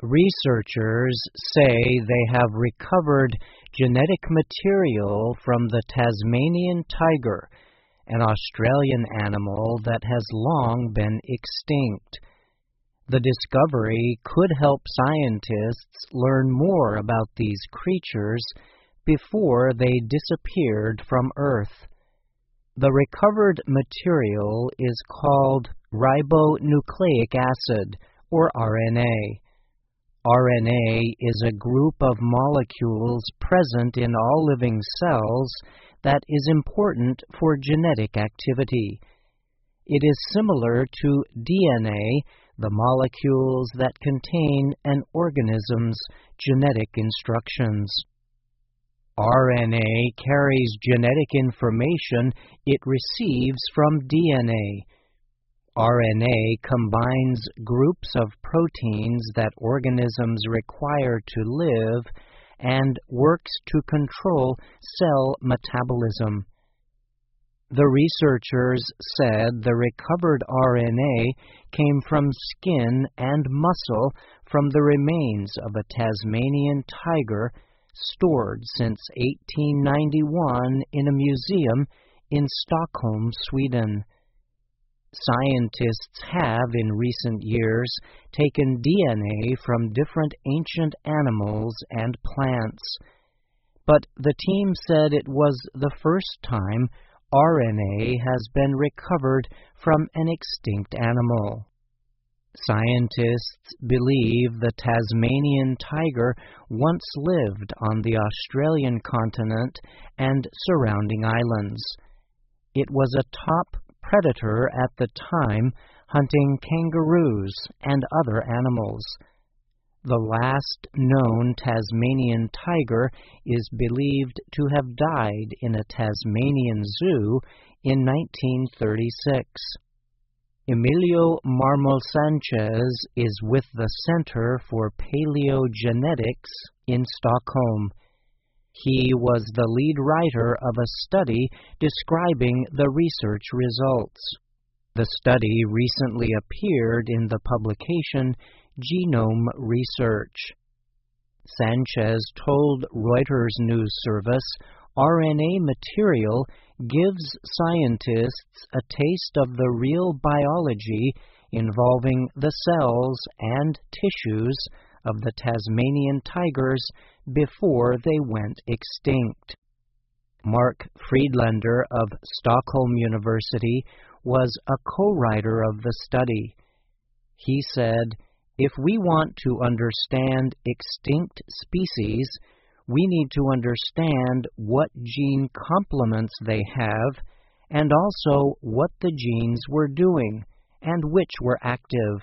Researchers say they have recovered genetic material from the Tasmanian tiger, an Australian animal that has long been extinct. The discovery could help scientists learn more about these creatures before they disappeared from Earth. The recovered material is called ribonucleic acid, or RNA. RNA is a group of molecules present in all living cells that is important for genetic activity. It is similar to DNA, the molecules that contain an organism's genetic instructions. RNA carries genetic information it receives from DNA. RNA combines groups of proteins that organisms require to live and works to control cell metabolism. The researchers said the recovered RNA came from skin and muscle from the remains of a Tasmanian tiger stored since 1891 in a museum in Stockholm, Sweden. Scientists have, in recent years, taken DNA from different ancient animals and plants, but the team said it was the first time RNA has been recovered from an extinct animal. Scientists believe the Tasmanian tiger once lived on the Australian continent and surrounding islands. It was a top predator at the time, hunting kangaroos and other animals. The last known Tasmanian tiger is believed to have died in a Tasmanian zoo in 1936. Emilio Marmol Sanchez is with the Center for Paleogenetics in Stockholm. He was the lead writer of a study describing the research results. The study recently appeared in the publication Genome Research. Sanchez told Reuters News Service RNA material gives scientists a taste of the real biology involving the cells and tissues of the Tasmanian tigers before they went extinct. Mark Friedlander of Stockholm University was a co-writer of the study. He said, "If we want to understand extinct species, we need to understand what gene complements they have, and also what the genes were doing, and which were active."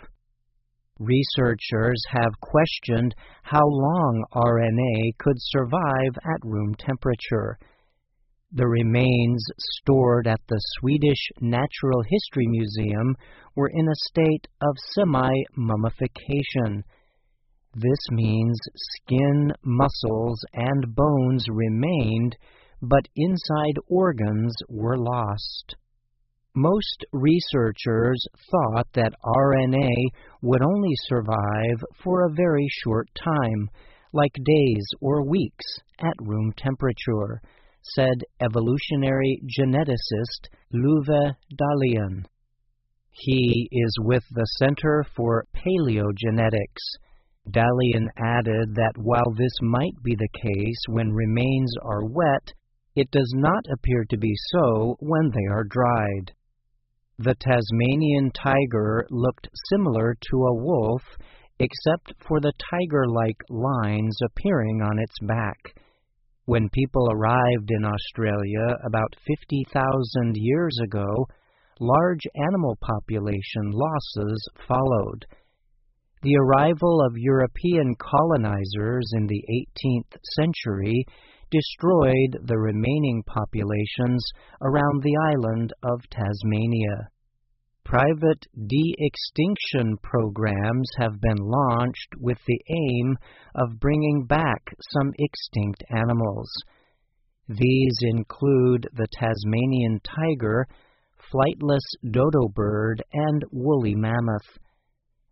Researchers have questioned how long RNA could survive at room temperature. The remains stored at the Swedish Natural History Museum were in a state of semi-mummification. This means skin, muscles, and bones remained, but inside organs were lost. Most researchers thought that RNA would only survive for a very short time, like days or weeks, at room temperature, said evolutionary geneticist Löwe Dahlén. He is with the Center for Paleogenetics. Dahlén added that while this might be the case when remains are wet, it does not appear to be so when they are dried. The Tasmanian tiger looked similar to a wolf, except for the tiger-like lines appearing on its back. When people arrived in Australia about 50,000 years ago, large animal population losses followed. The arrival of European colonizers in the 18th century destroyed the remaining populations around the island of Tasmania. Private de-extinction programs have been launched with the aim of bringing back some extinct animals. These include the Tasmanian tiger, flightless dodo bird, and woolly mammoth.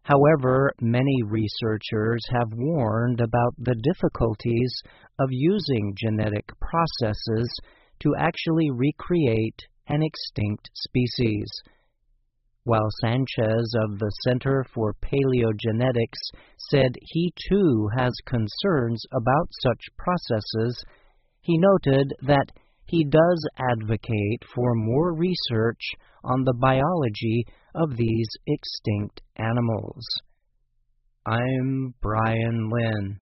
However, many researchers have warned about the difficulties of using genetic processes to actually recreate an extinct species. While Sanchez of the Center for Paleogenetics said he too has concerns about such processes, he noted that he does advocate for more research on the biology of these extinct animals. I'm Brian Lynn.